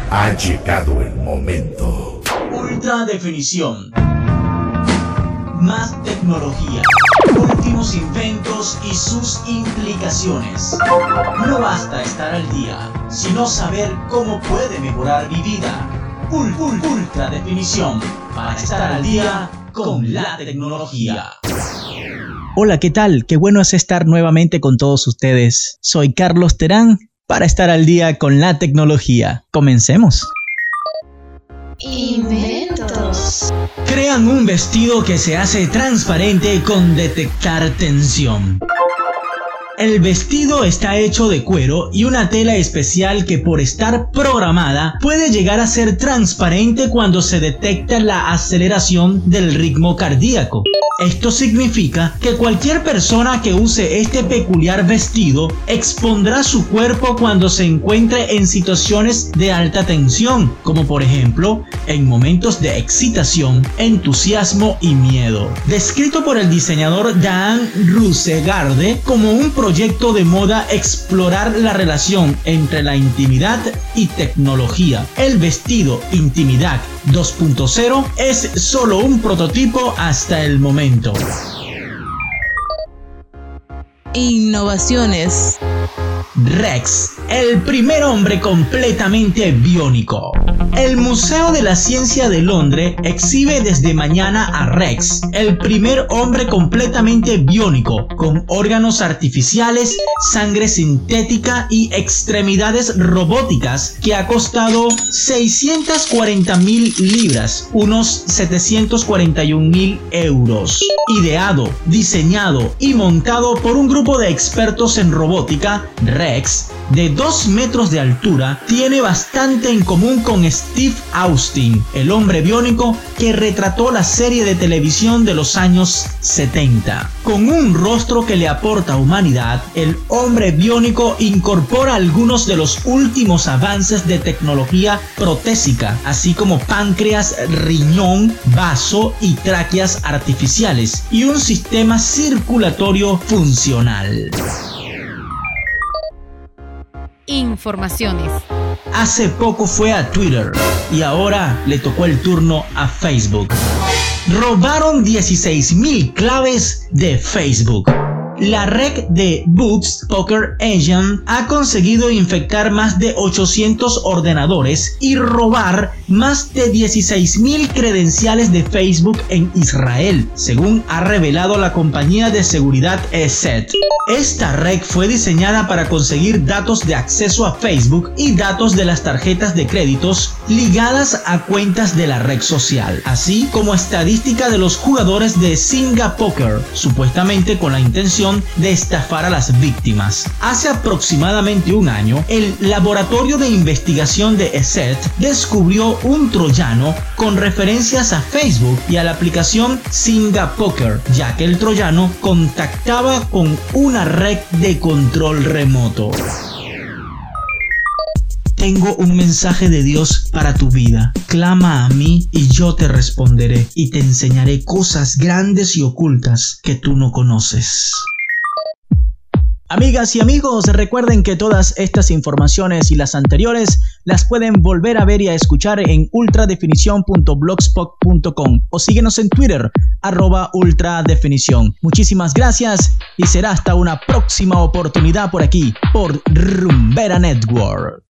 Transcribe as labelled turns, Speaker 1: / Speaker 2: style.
Speaker 1: Ha llegado el momento.
Speaker 2: Ultra definición. Más tecnología. Últimos inventos y sus implicaciones. No basta estar al día, sino saber cómo puede mejorar mi vida. Ultra definición. Para estar al día con la tecnología.
Speaker 3: Hola, ¿qué tal? Qué bueno es estar nuevamente con todos ustedes. Soy Carlos Terán para estar al día con la tecnología. Comencemos.
Speaker 4: Inventos.
Speaker 2: Crean un vestido que se hace transparente con detectar tensión. El vestido está hecho de cuero y una tela especial que, por estar programada, puede llegar a ser transparente cuando se detecta la aceleración del ritmo cardíaco. Esto significa que cualquier persona que use este peculiar vestido expondrá su cuerpo cuando se encuentre en situaciones de alta tensión, como por ejemplo en momentos de excitación, entusiasmo y miedo. Descrito por el diseñador Daan Roosegaarde como un proyecto de moda explorar la relación entre la intimidad y tecnología, el vestido Intimidad 2.0 es solo un prototipo hasta el momento.
Speaker 4: Innovaciones.
Speaker 2: Rex, el primer hombre completamente biónico. El Museo de la Ciencia de Londres exhibe desde mañana a Rex, el primer hombre completamente biónico, con órganos artificiales, sangre sintética y extremidades robóticas, que ha costado 640.000 libras, unos 741.000 euros. Ideado, diseñado y montado por un grupo de expertos en robótica, Rex, de 2 metros de altura, tiene bastante en común con Steve Austin, el hombre biónico que retrató la serie de televisión de los años 70. Con un rostro que le aporta humanidad, el hombre biónico incorpora algunos de los últimos avances de tecnología protésica, así como páncreas, riñón, vaso y tráqueas artificiales, y un sistema circulatorio funcional.
Speaker 4: Informaciones.
Speaker 2: Hace poco fue a Twitter y ahora le tocó el turno a Facebook. Robaron 16.000 claves de Facebook. La red de Boots Poker Engine ha conseguido infectar más de 800 ordenadores y robar más de 16.000 credenciales de Facebook en Israel, según ha revelado la compañía de seguridad ESET. Esta red fue diseñada para conseguir datos de acceso a Facebook y datos de las tarjetas de créditos ligadas a cuentas de la red social, así como estadística de los jugadores de Zynga Poker, supuestamente con la intención de estafar a las víctimas. Hace aproximadamente un año, el laboratorio de investigación de ESET descubrió un troyano con referencias a Facebook y a la aplicación Zynga Poker, ya que el troyano contactaba con una red de control remoto. Tengo un mensaje de Dios para tu vida. Clama a mí y yo te responderé y te enseñaré cosas grandes y ocultas que tú no conoces.
Speaker 3: Amigas y amigos, recuerden que todas estas informaciones y las anteriores las pueden volver a ver y a escuchar en ultradefinición.blogspot.com o síguenos en Twitter, @ultradefinición. Muchísimas gracias y será hasta una próxima oportunidad por aquí, por Rumbera Network.